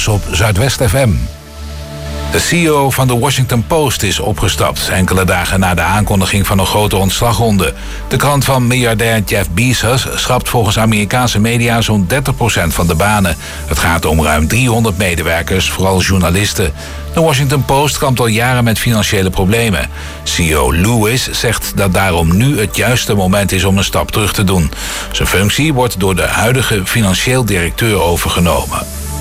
nieuws op Zuidwest FM. De CEO van de Washington Post is opgestapt, enkele dagen na de aankondiging van een grote ontslagronde. De krant van miljardair Jeff Bezos schrapt volgens Amerikaanse media zo'n 30% van de banen. Het gaat om ruim 300 medewerkers, vooral journalisten. De Washington Post kampt al jaren met financiële problemen. CEO Lewis zegt dat daarom nu het juiste moment is om een stap terug te doen. Zijn functie wordt door de huidige financieel directeur overgenomen.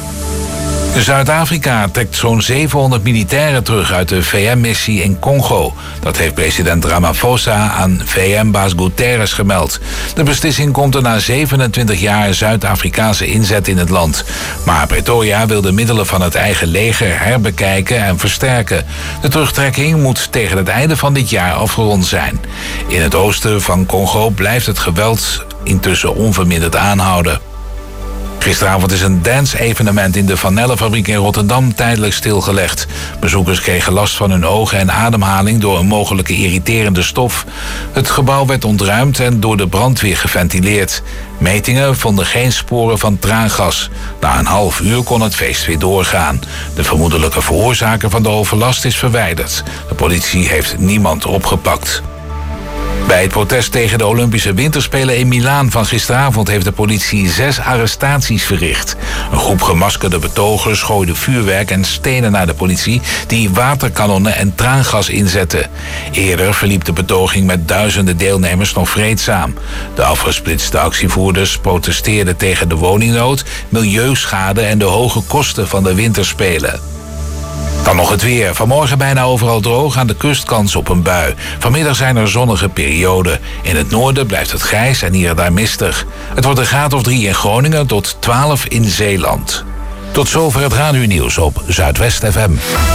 Zuid-Afrika trekt zo'n 700 militairen terug uit de VN-missie in Congo. Dat heeft president Ramaphosa aan VN-baas Guterres gemeld. De beslissing komt er na 27 jaar Zuid-Afrikaanse inzet in het land. Maar Pretoria wil de middelen van het eigen leger herbekijken en versterken. De terugtrekking moet tegen het einde van dit jaar afgerond zijn. In het oosten van Congo blijft het geweld intussen onverminderd aanhouden. Gisteravond is een dance-evenement in de Van Nelle-fabriek in Rotterdam tijdelijk stilgelegd. Bezoekers kregen last van hun ogen en ademhaling door een mogelijke irriterende stof. Het gebouw werd ontruimd en door de brandweer geventileerd. Metingen vonden geen sporen van traangas. Na een half uur kon het feest weer doorgaan. De vermoedelijke veroorzaker van de overlast is verwijderd. De politie heeft niemand opgepakt. Bij het protest tegen de Olympische Winterspelen in Milaan van gisteravond heeft de politie 6 arrestaties verricht. Een groep gemaskerde betogers gooide vuurwerk en stenen naar de politie die waterkanonnen en traangas inzetten. Eerder verliep de betoging met duizenden deelnemers nog vreedzaam. De afgesplitste actievoerders protesteerden tegen de woningnood, milieuschade en de hoge kosten van de winterspelen. Dan nog het weer. Vanmorgen bijna overal droog, aan de kust kans op een bui. Vanmiddag zijn er zonnige perioden. In het noorden blijft het grijs en hier en daar mistig. Het wordt een graad of 3 in Groningen tot 12 in Zeeland. Tot zover het radionieuws op Zuidwest FM.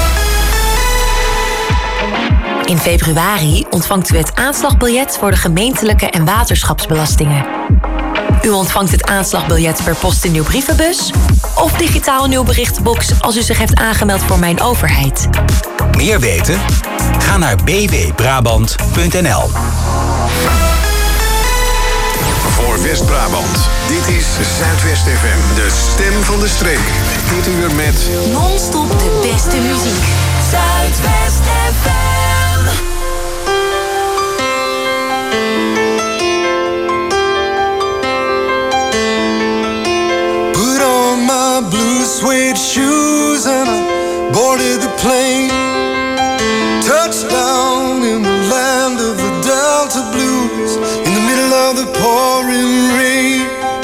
In februari ontvangt u het aanslagbiljet voor de gemeentelijke en waterschapsbelastingen. U ontvangt het aanslagbiljet per post in uw brievenbus of digitaal in uw berichtenbox als u zich heeft aangemeld voor Mijn Overheid. Meer weten? Ga naar bwbrabant.nl. Voor West-Brabant, dit is Zuidwest FM, de stem van de streek. Dit uur met Non-stop de beste muziek. Zuidwest FM. Blue suede shoes and I boarded the plane. Touchdown in the land of the Delta Blues, in the middle of the pouring rain.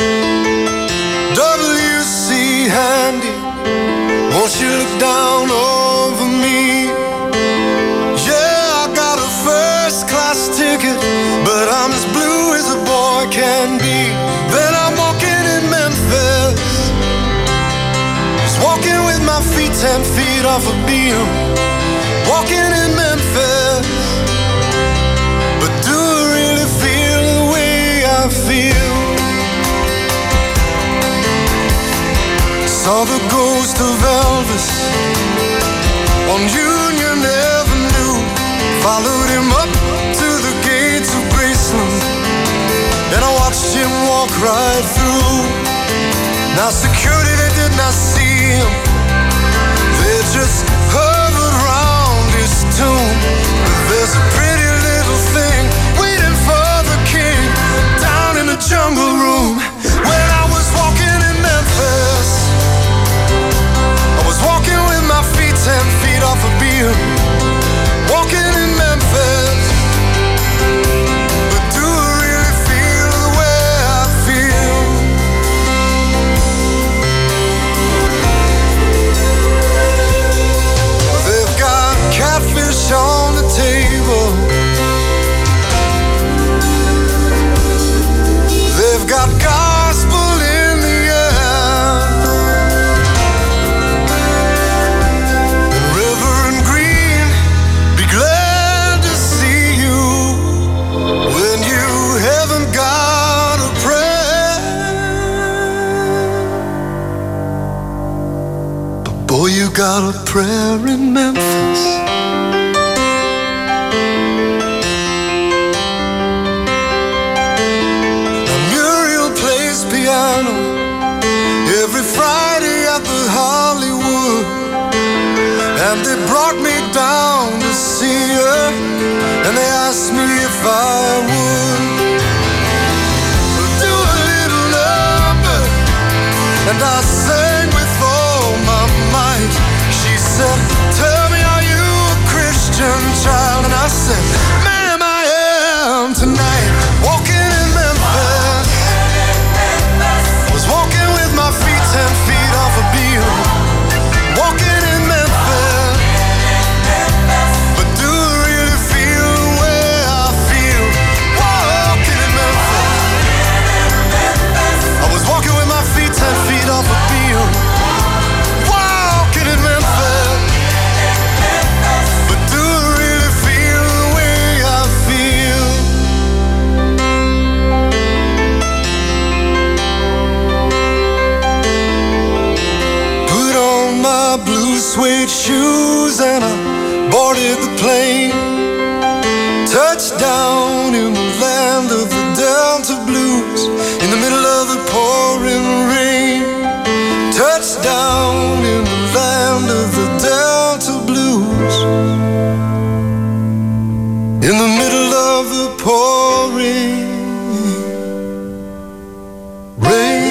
W.C. Handy, won't you look down over me? Yeah, I got a first class ticket, but I'm as blue as a boy can be. Then I'm walking in Memphis, walking with my feet 10 feet off a beam. Walking in Memphis, but do I really feel the way I feel? Saw the ghost of Elvis on Union Avenue. Followed him up to the gates of Graceland, and I watched him walk right through. Now security, they did not see him. They just hovered around his tomb. But there's a pretty little thing waiting for the king down in the jungle room. When I was walking in Memphis, I was walking with my feet 10 feet off a beam. Walking in Memphis, but do I really feel the way I feel? They've got catfish on the table. They've got gospel in the air. Reverend Green, be glad to see you when you haven't got a prayer. But boy, you got a prayer in Memphis. Muriel plays piano every Friday at the Hollywood And they brought me down to see her, and they asked me if I would do a little number, and I sang with all my might. She said, tell me, are you a Christian child? And I said, ma'am, I am tonight. Walking in Memphis, was walking with my feet 10 feet off a beam. Walking in Memphis, but do I really feel the way I feel? Walking in Memphis, I was walking with my feet 10 feet off a beam. Walking in Memphis, but do I really feel the way I feel? Put on my blue suede shoes and I boarded the plane. Touched down in the land of the Delta Blues, in the middle of the pouring rain. Touched down in the land of the Delta Blues, in the middle of the pouring rain.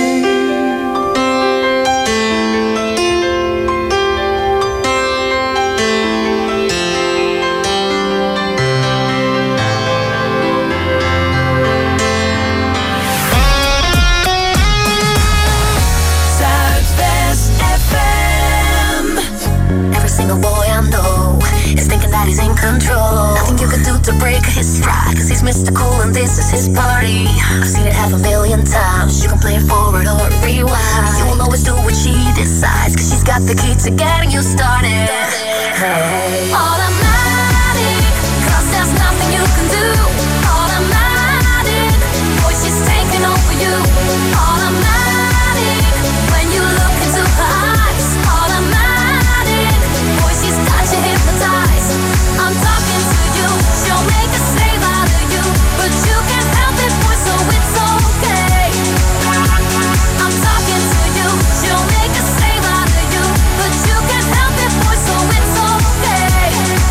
Control. Nothing you can do to break his stride, cause he's Mr. Cool and this is his party. I've seen it 500,000 times. You can play it forward or rewind. You will always do what she decides, cause she's got the key to getting you started. Hey. Automatic, cause there's nothing you can do. Automatic, boy, she's taking over you. Automatic, when you look into her eyes. Automatic, boy, she's got you hypnotized. I'm talking to you, she'll make a slave out of you, but you can't help it, boy, so it's okay. I'm talking to you, she'll make a slave out of you, but you can't help it, boy, so it's okay.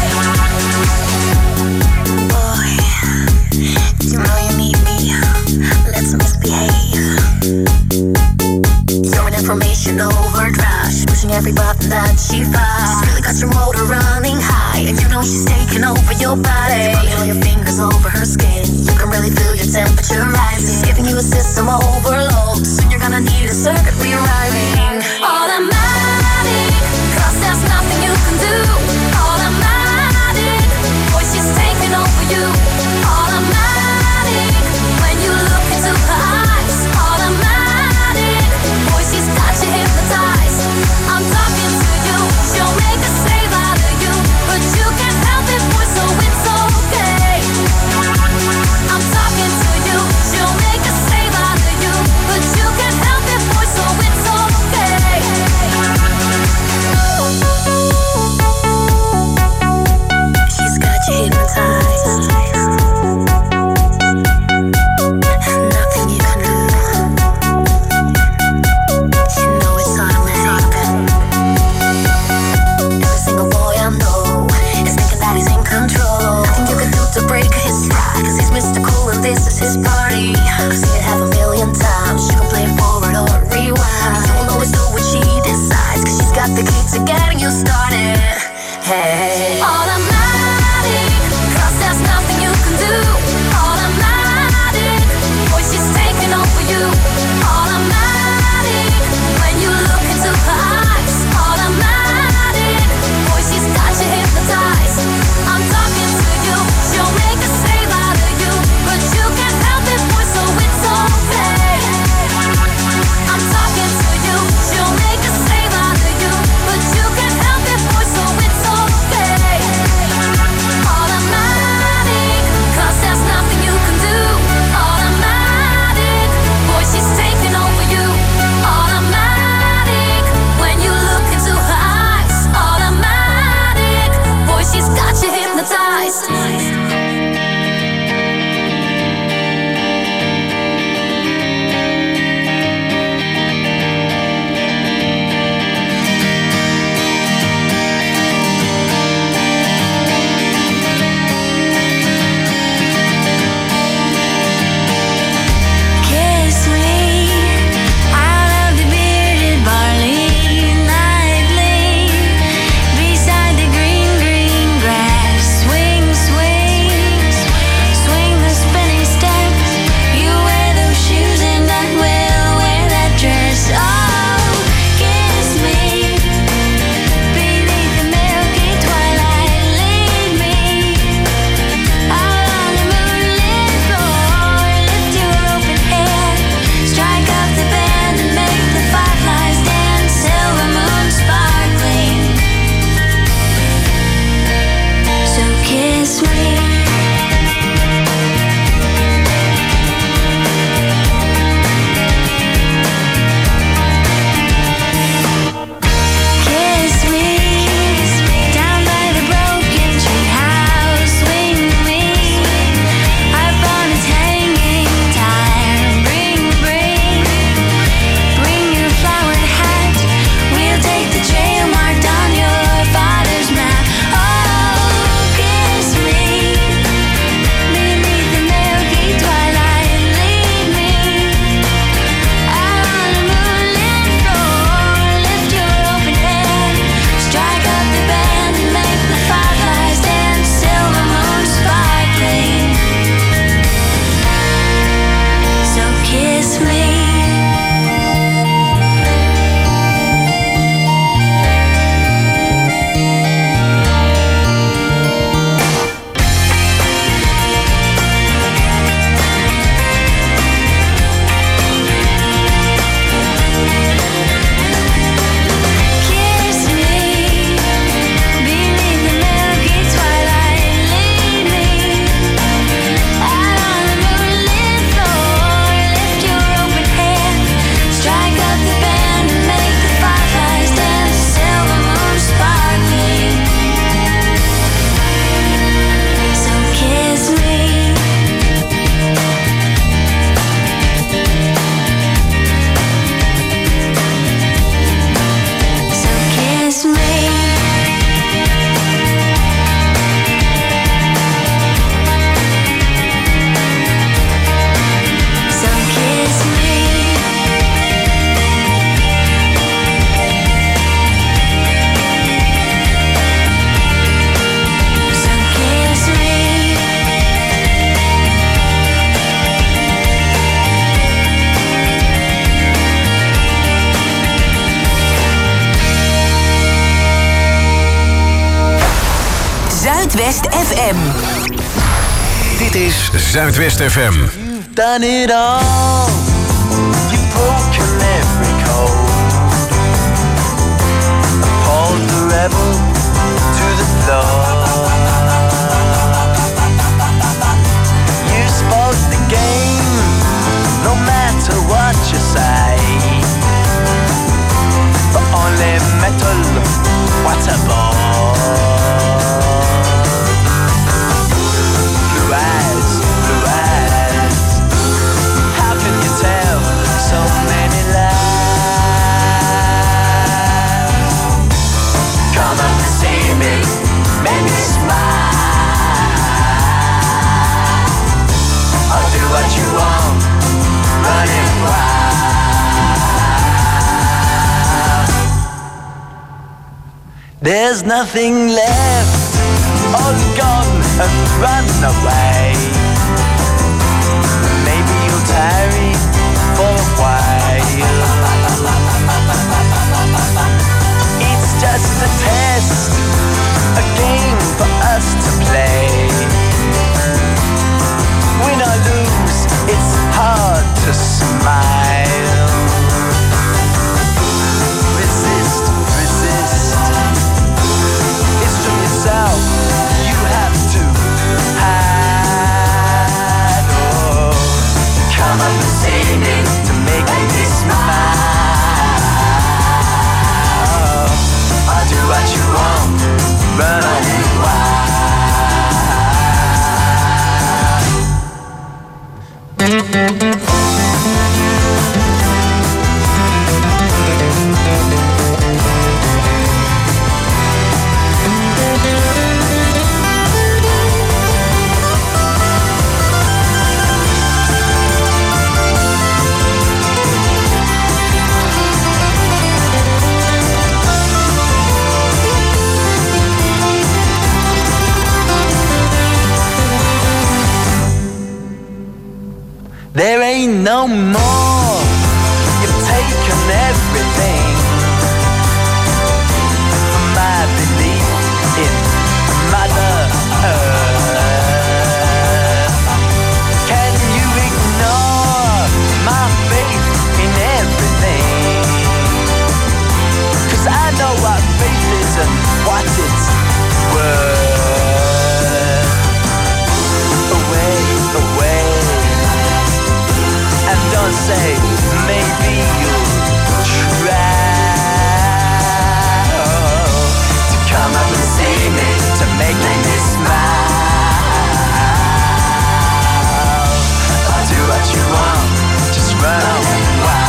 Boy, you know you need me, let's misbehave. You're an information overdrive, she's pushing every button that she finds. She's really got your motor running high, and you know she's taking over your body. Running all your fingers over her skin, you can really feel your temperature rising. She's giving you a system overload, soon you're gonna need a circuit rewriting. Automatic, cause there's nothing you can do. Automatic, boy, she's taking over you. Automatic, when you look into her eyes. Automatic, boy, she's got you hypnotized. I'm talking to you, she'll make a slave out of you, but you can't help it, boy, so it's okay. I'm talking to you, she'll make a slave out of you, but you can't help it, boy, so it's okay. She's got you hypnotized. Nothing you can do. You know it's automatic. Every single boy I know is thinking that he's in control. Nothing you can do to break his stride, cause he's Mr. Cool and this is his party. I've seen it 500,000 times. You can play it forward or rewind. You will always do what she decides, cause she's got the key to getting you started. Hey. Automatic, cause there's nothing you can do. Automatic, boy, she's taking over you. Automatic, when you look into her eyes. Automatic, boy, she's got you hypnotized. I'm talking to you, she'll make a slave out of you, but you can't help it, boy, so it's okay. I'm talking to you, she'll make a slave out of you, but you can't help it, boy, so it's okay. Automatic. Zuidwest FM. Dit is Zuidwest FM. You've done it all. You've broken every code. Appalled the rebel to the floor. You spoke the game, no matter what you say. But only metal, what a ball. Blue eyes, blue eyes. How can you tell so many lies? Come up and see me, make me smile. I'll do what you want, running wild. There's nothing left, all gone and run away. Maybe you'll tarry for a while. It's just a test, a game for us to play. Win or lose, it's hard to smile. Resist, resist. It's from yourself you have to hide. Oh, come up and see me to make me smile. I'll do what you want, running wild. There ain't no more. You've taken everything from my belief in Mother Earth. Can you ignore my faith in everything? 'Cause I know what faith is and what it's worth. Away, away. And don't say, maybe you'll try to come up and see me, to make me smile. I'll do what you want, just run wild.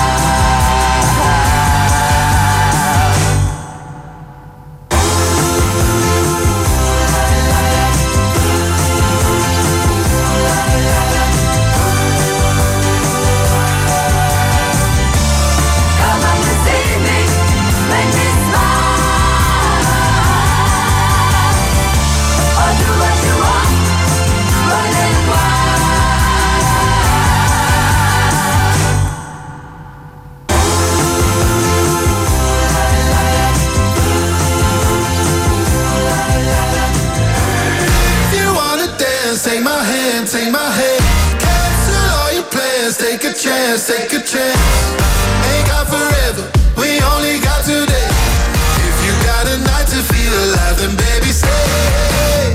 Take my hand, take my hand. Cancel all your plans, take a chance, take a chance. Ain't got forever, we only got today. If you got a night to feel alive, then baby stay.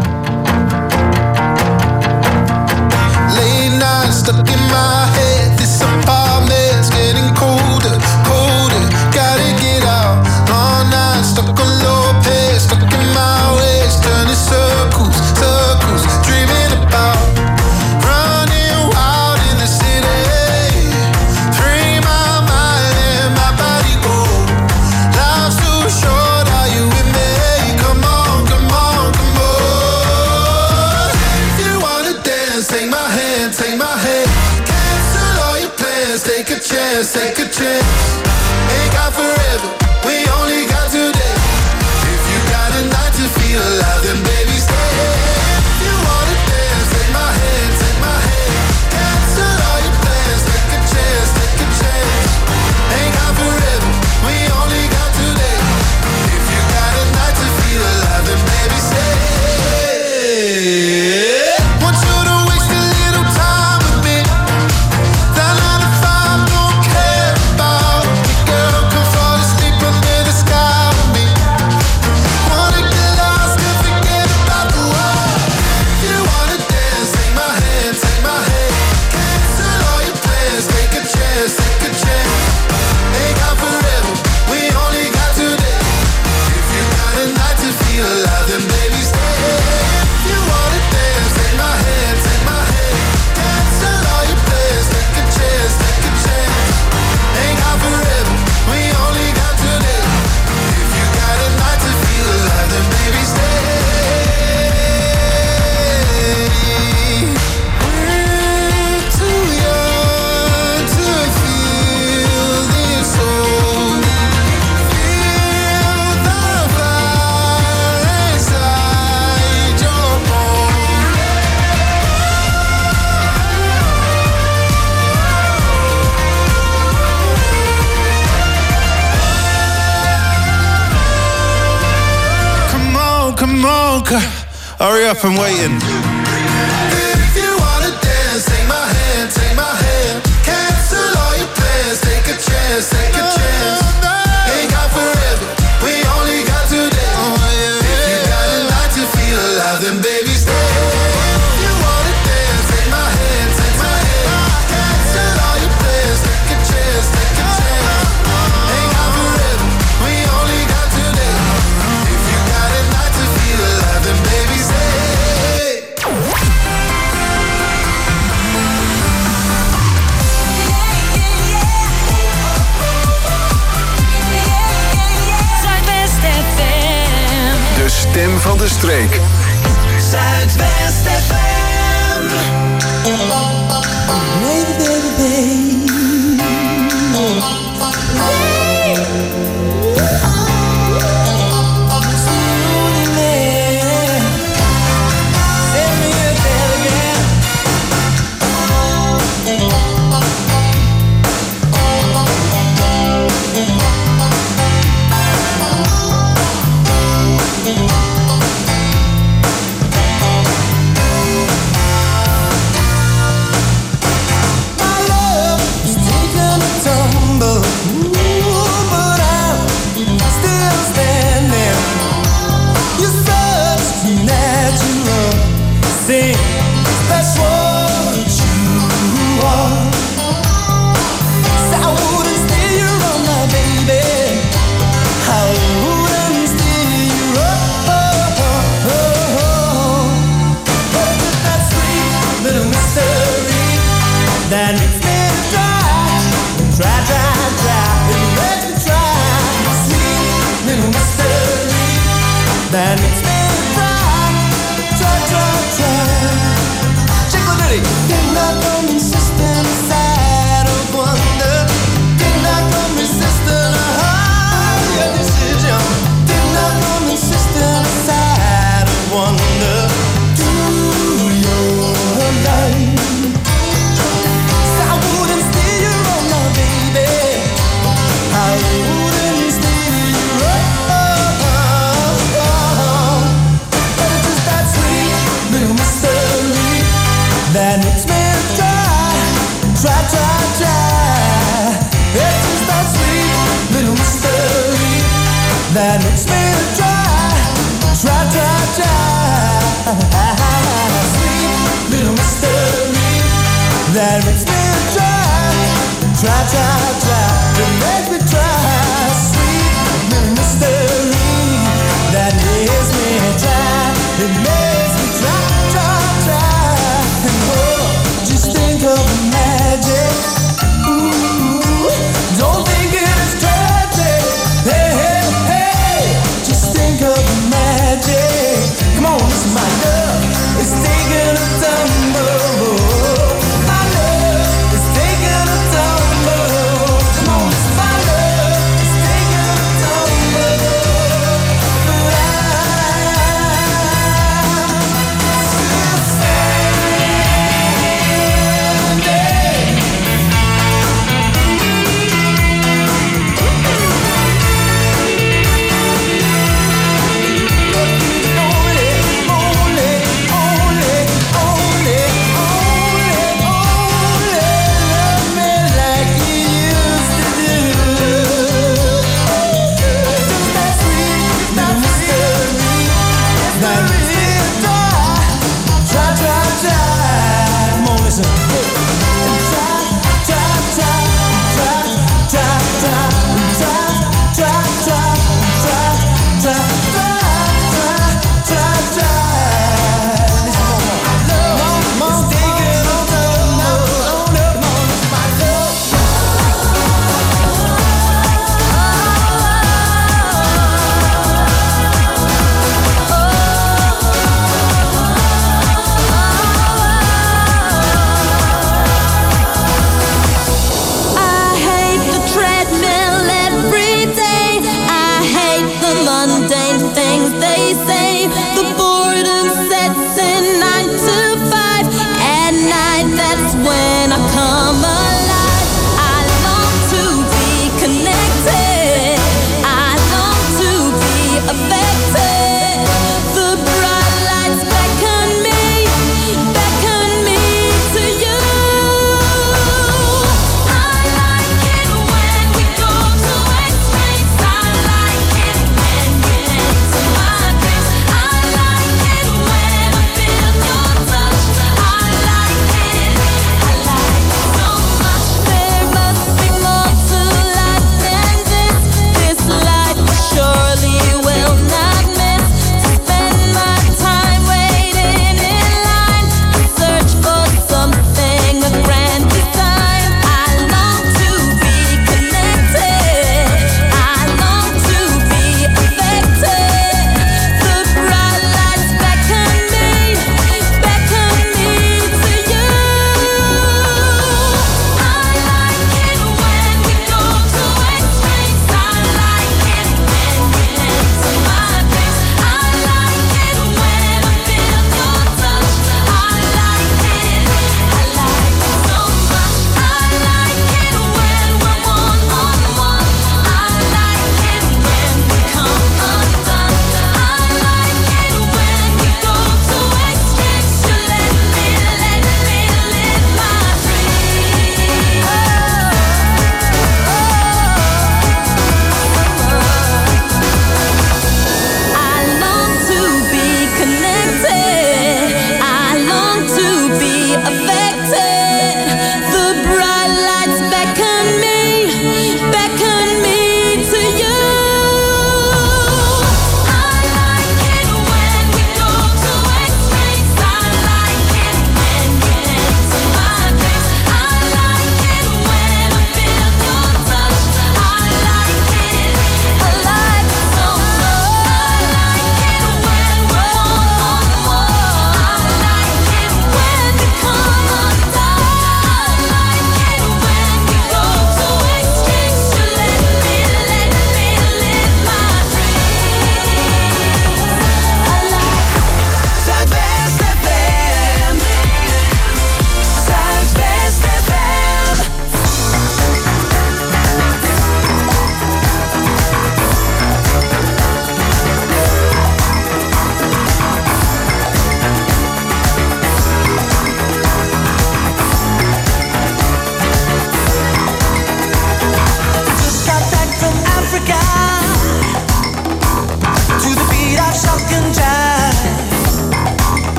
Late night stuck in my head. This apartment's getting colder, colder. Gotta get out. Long night stuck on low pace, stuck in my ways, turning circles, circles. Dreaming about running wild in the city. Free my mind and my body go. Life's too short, are you with me? Come on, come on, come on. If you wanna dance, take my hand, take my hand. Cancel all your plans, take a chance, take a chance. Ain't got forever, we only got today. If you got a night to feel alive, then baby stay. If you wanna dance, take my hand, take my hand. Cancel all your plans, take a chance, take a chance. Ain't got forever, we only got today. If you got a night to feel alive, then baby stay. come on, hurry up, I'm waiting. If you wanna dance, take my hand, take my hand. Cancel all your plans, take a chance, take a chance. Ain't got forever, we only got today. If you got a night to feel alive, then baby stay. If you wanna dance, take my hand, take my hand. Cancel all your plans, take a chance, take a chance. Ain't got forever, we only got today. If you got a night to feel alive, then baby stay. De stem van de streek. Zuidwest FM. Baby, baby, baby. That makes me try, try, try, try. Sweet little mystery. That makes me try, try, try, try. That makes me try. Sweet little mystery. That makes me try. It makes me try, try, try. And oh, just think of the magic. Ooh, don't think it is tragic. Hey, hey. Think of the magic. Come on, listen, my love is taking a tumble. My love is taking a tumble.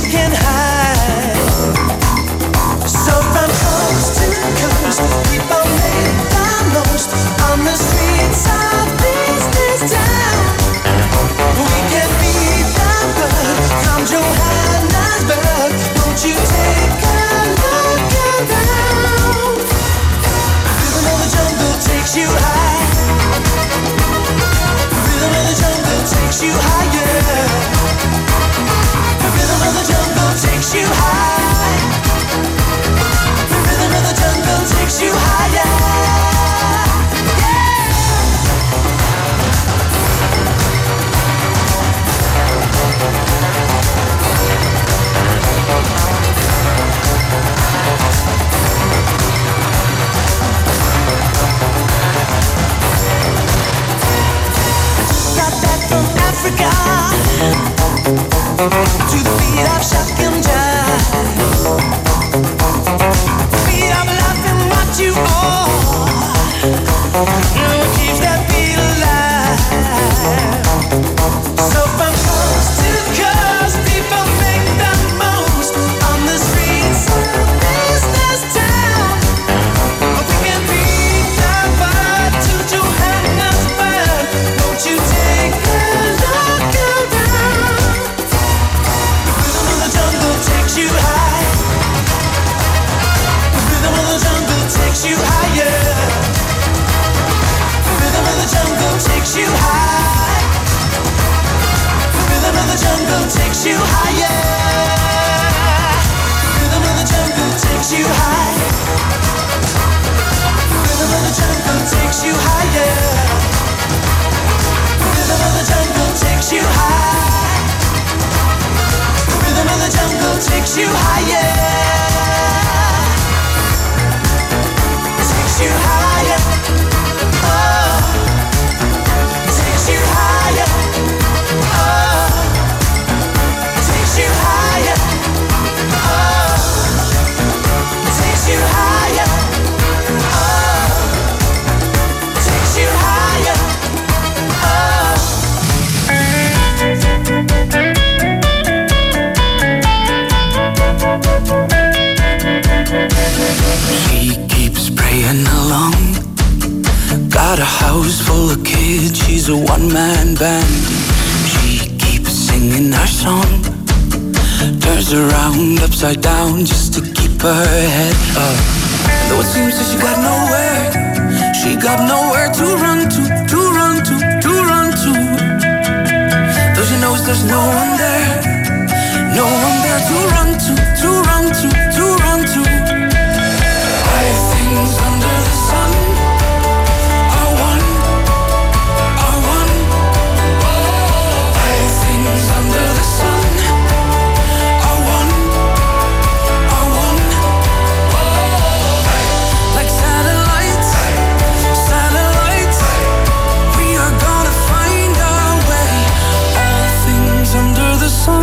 can hide. So from coast to coast, people made the most on the streets of this town. We can beat the bug from Johannesburg. Won't you take a look around? The rhythm of the jungle takes you high. The rhythm of the jungle takes you higher. The rhythm of the jungle takes you high. The rhythm of the jungle takes you higher. Got back from Africa to the beat of Shakim Jah. Beat of love and what you are. What keeps that beat alive? So from coast to coast, people make the most on the streets of this town. We can beat the bud to Johannesburg. Won't you take a look around? The rhythm of the jungle takes you high. The rhythm of the jungle takes you higher. The rhythm of the jungle takes you high. The rhythm of the jungle takes you higher. The rhythm of the jungle takes you high. The rhythm of the jungle takes you higher. The rhythm of the jungle takes you high. The rhythm of the jungle takes you higher. Takes you higher. Oh, takes you higher. Oh, takes you higher. Oh, takes you higher. Oh, takes you higher. She keeps praying along. Got a house full of kids, she's a one-man band. She keeps singing our song. Turns around upside down just to keep her head up. Though it seems that she got nowhere to run to, to run to, to run to. Though she knows there's no one there, no one there to run to, to run to, to run to. All things under the sun are one, are one. All things under the sun are one, are one. Like satellites, satellites, we are gonna find our way. All things under the sun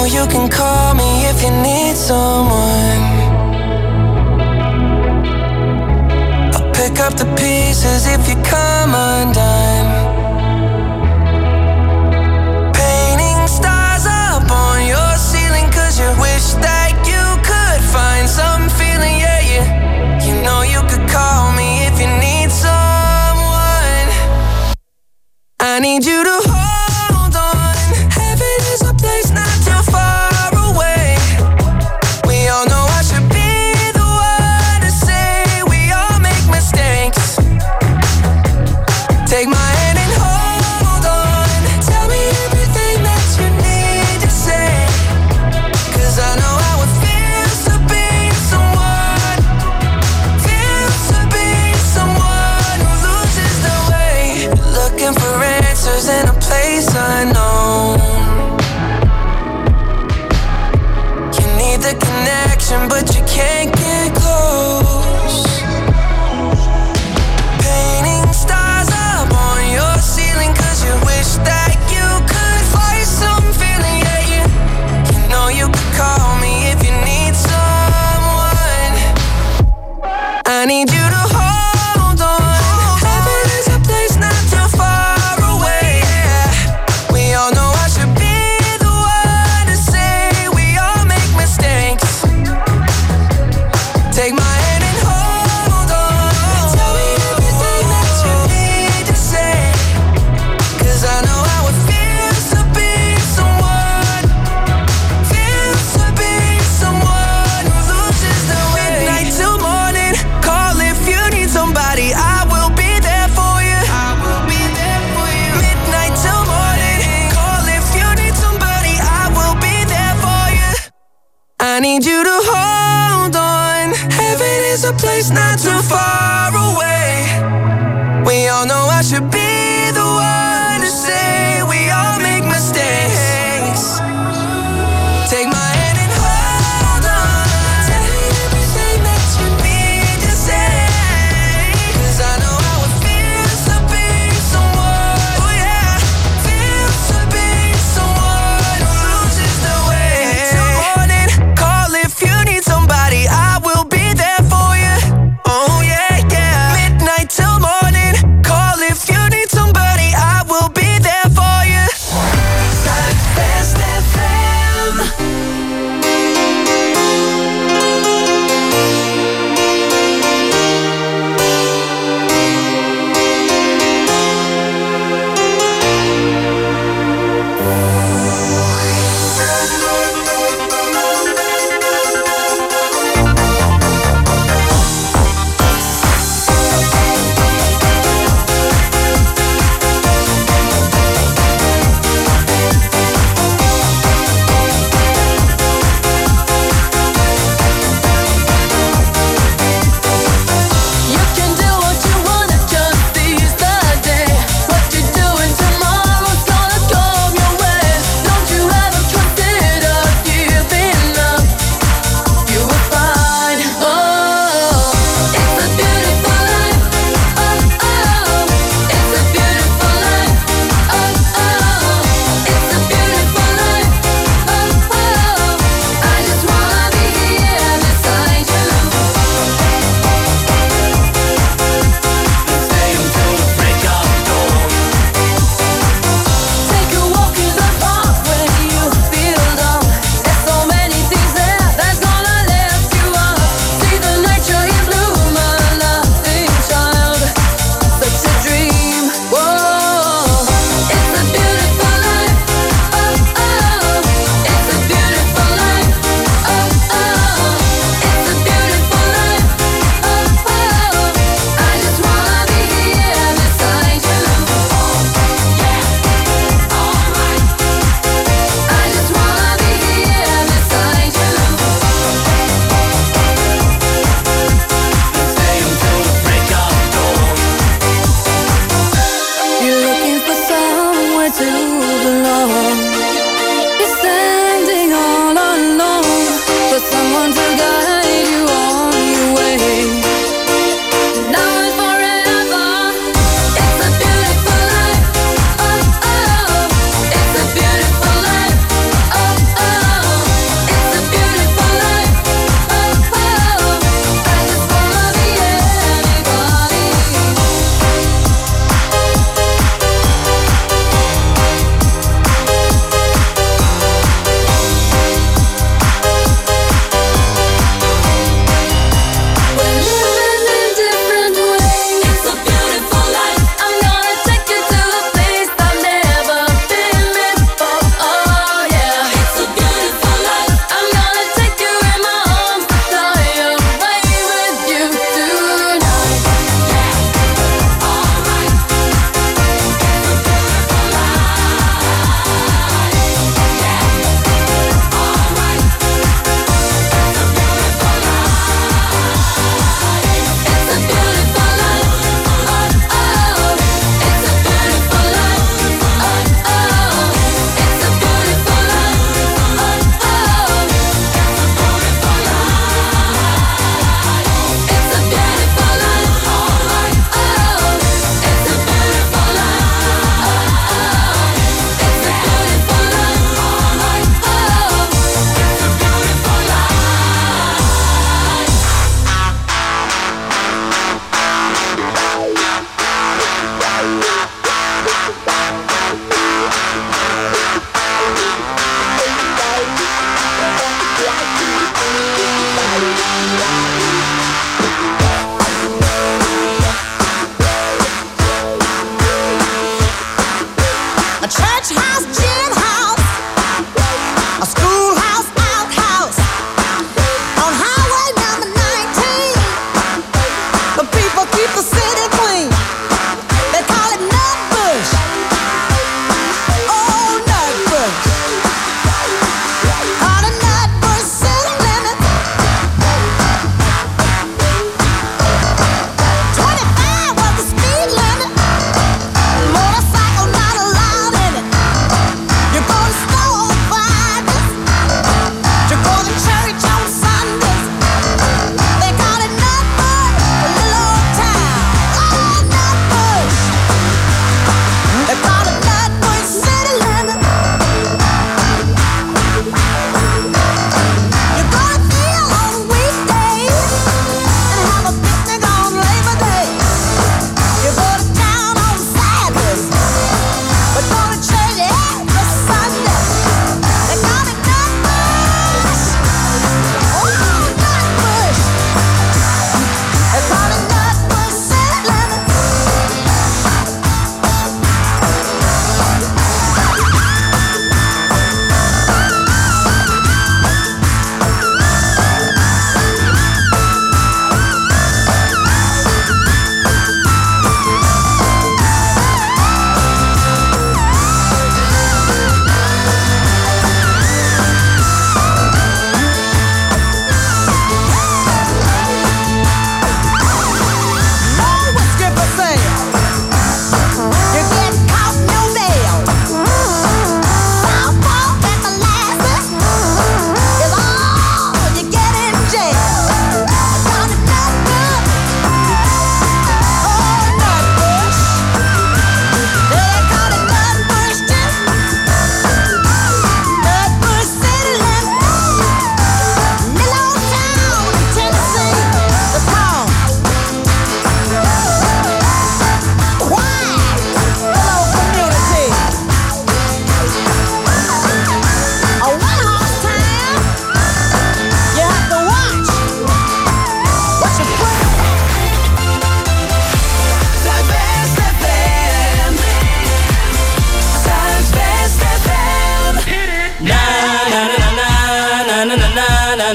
you can call me if you need someone. I'll pick up the pieces if you come undone. Painting stars up on your ceiling 'cause you wish that you could find some feeling, yeah, yeah. You know you could call me if you need someone. I need you to hold on. Heaven is a place not too far away. We all know I should be the one to say we all make mistakes. Take my hand and hold on. Tell me everything that you need to say. 'Cause I know how it feels to be someone. Feels to be someone who loses their way. Looking for answers in a place unknown. You need the connection, but you can't get close. Painting stars up on your ceiling 'cause you wish that you could find some feeling, yeah, yeah. You know you could call me if you need someone. I need you to hold on. Heaven is a place not too far away, yeah. We all know I should be the one to say we all make mistakes. Take my hand and hold on. Tell me everything that you need to say. 'Cause I know how it feels to be someone. Feels to be someone who loses their way. Midnight till morning, call if you need somebody. I will be there for you. I will be there for you. Midnight till morning, call if you need somebody. I will be there for you. I need you to hold on. Heaven is a place not too far away. We all know I should be the one to say we all make mistakes. Take my hand and hold on. Tell me everything that you need to say. 'Cause I know how it feels to be someone. Oh yeah, feels to be someone who loses their way. Till morning, call if you need somebody. I will be there for you. Oh yeah, yeah. Midnight till morning, call if you need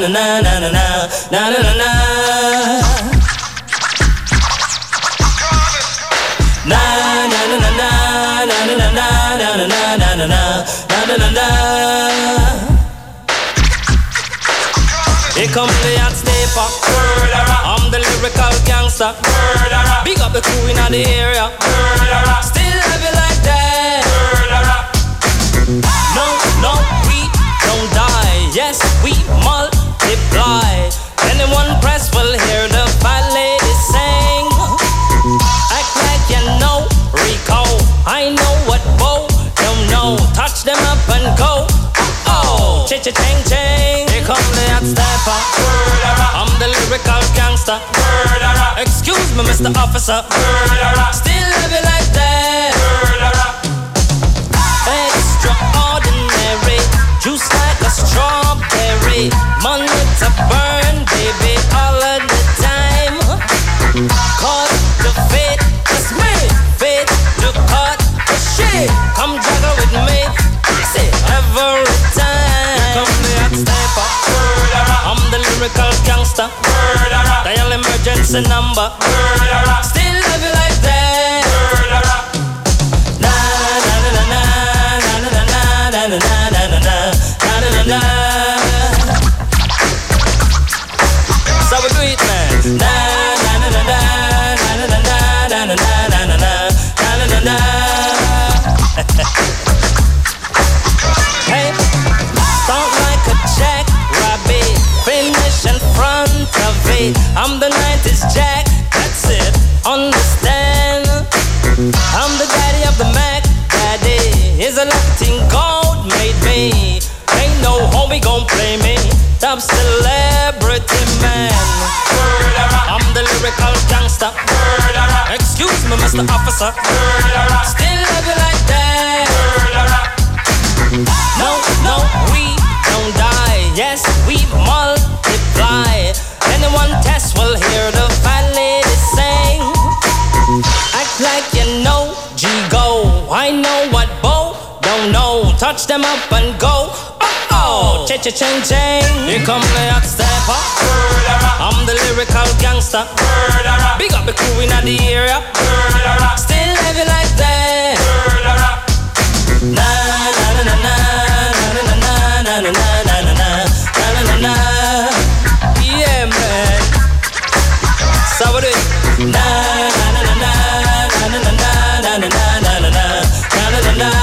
na na na na na na na na. Na na na na na na na na na na na na na na na. Here come the hot stepper. I'm the lyrical gangster. Big up the crew in the area. Still have it like that. No, no, we don't die. Yes, we multiply. Anyone press will hear the fat lady sing. Act like you know Rico. I know what Bo don't know. Touch them up and go. Oh, cha-cha-ching-ching. Here come the hot stepper. I'm the lyrical gangster. Excuse me, Mr. Officer. Still have it like that. Extraordinary. Juice like a strawberry. Money to burn, baby, all of the time. Cause the fit is me. Fit to cut the shit. Come juggle with me. See, every time. Here come the hot stepper. I'm the lyrical gangster. Dial emergency number. Still love you like that. Na na na na na na na na na na na na na. So we do it, man. Na na na na na na na na na na na na na na. Hey, start like a jackrabbit, finish in front of it. I'm the 90s Jack, that's it, understand? I'm the daddy of the Mac, daddy. Is a Latin gold made me. Ain't no homie gon' play me. Top celebrity man. I'm the lyrical gangster. Excuse me, Mr. Officer. Still love you like that. No, no, we don't die. Yes, we multiply. Anyone test will hear the fat lady sing. Act like you know G-Go. I know what Bo don't know. Touch them up and go. Oh, cha-cha-ching-ching. Here come the hot stepper. I'm the lyrical gangster. Big up the crew in the area. Still have it like that. Na na na na na na na na na na na na na. Yeah, man. So we do it. Na na na na na na na na na na na na na.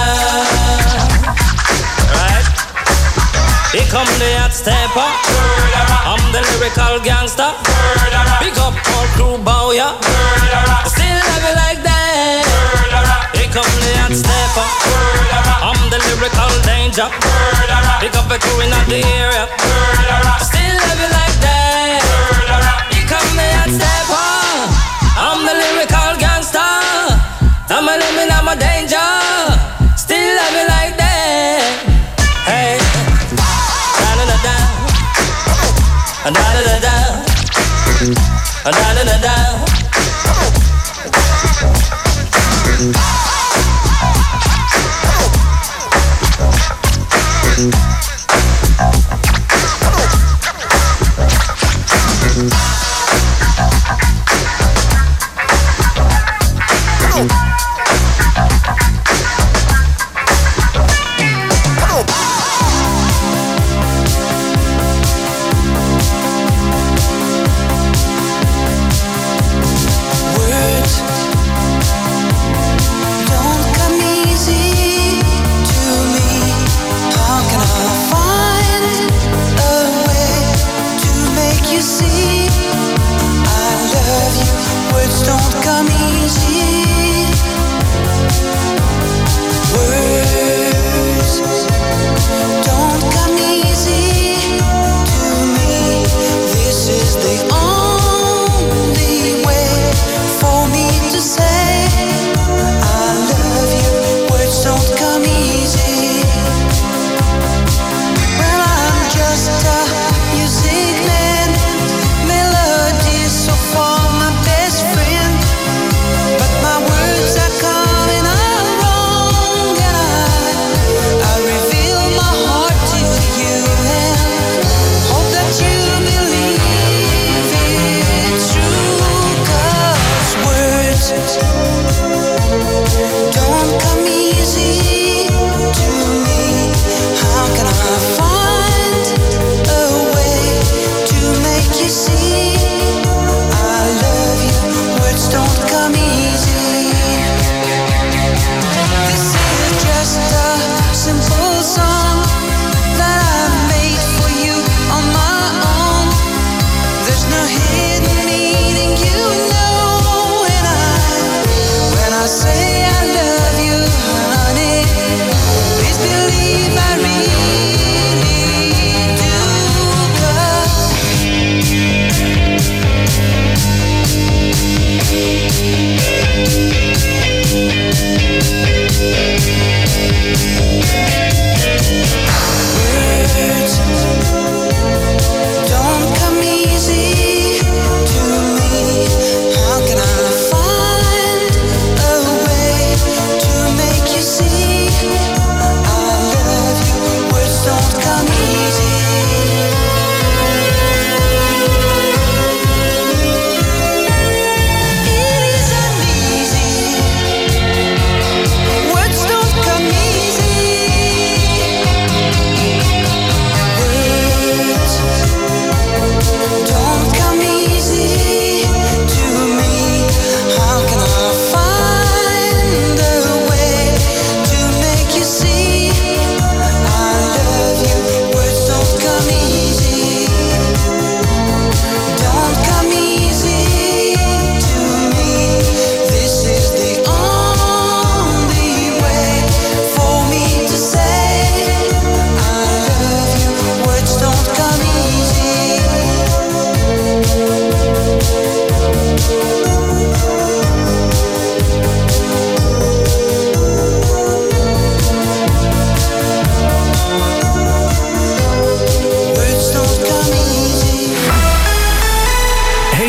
Right. Here come the hot stepper. I'm the lyrical gangster. Big up all crew bow ya. Still have it like that. Here come the hot stepper. I'm the lyrical danger. Big up the crew in the area. Still have it like that. Here come the hot stepper. I'm the lyrical gangster. I'm a living, I'm a danger. Still have it like that. Hey. Da-da-da-da. Da-da-da-da. Da-da-da-da. Don't come easy to me. How can I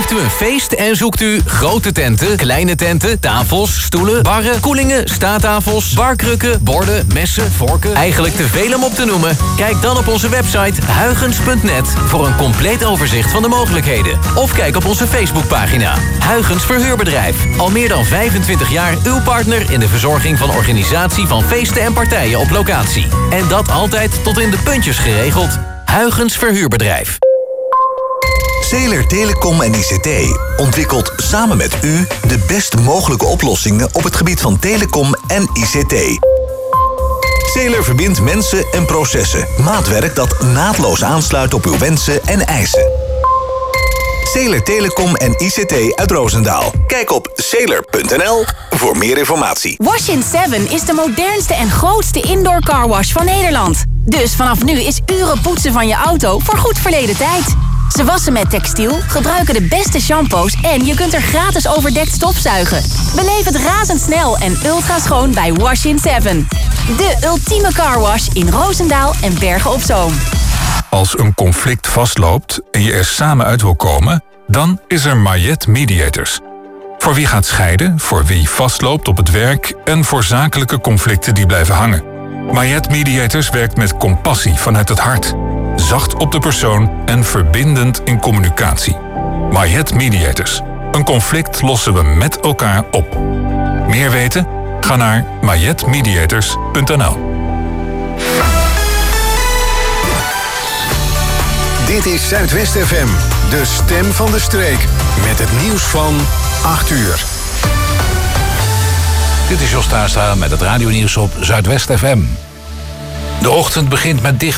Heeft u een feest en zoekt u grote tenten, kleine tenten, tafels, stoelen, barren, koelingen, staattafels, barkrukken, borden, messen, vorken? Eigenlijk te veel om op te noemen? Kijk dan op onze website huygens.net voor een compleet overzicht van de mogelijkheden. Of kijk op onze Facebookpagina. Huygens Verhuurbedrijf. Al meer dan 25 jaar uw partner in de verzorging van organisatie van feesten en partijen op locatie. En dat altijd tot in de puntjes geregeld. Huygens Verhuurbedrijf. Zeeler Telecom en ICT ontwikkelt samen met u de best mogelijke oplossingen op het gebied van telecom en ICT. Zeeler verbindt mensen en processen. Maatwerk dat naadloos aansluit op uw wensen en eisen. Zeeler Telecom en ICT uit Roosendaal. Kijk op zeeler.nl voor meer informatie. Wash-in 7 is de modernste en grootste indoor carwash van Nederland. Dus vanaf nu is uren poetsen van je auto voor goed verleden tijd. Ze wassen met textiel, gebruiken de beste shampoos en je kunt er gratis overdekt stofzuigen. Beleef het razendsnel en ultra schoon bij Wash-in 7. De ultieme carwash in Roosendaal en Bergen op Zoom. Als een conflict vastloopt en je er samen uit wil komen, dan is er Mayet Mediators. Voor wie gaat scheiden, voor wie vastloopt op het werk en voor zakelijke conflicten die blijven hangen. Mayet Mediators werkt met compassie vanuit het hart. Zacht op de persoon en verbindend in communicatie. Mayet Mediators. Een conflict lossen we met elkaar op. Meer weten? Ga naar mayetmediators.nl. Dit is Zuidwest FM, de stem van de streek. Met het nieuws van 8 uur. Dit is Jos Taarstra met het radionieuws op Zuidwest FM. De ochtend begint met dichte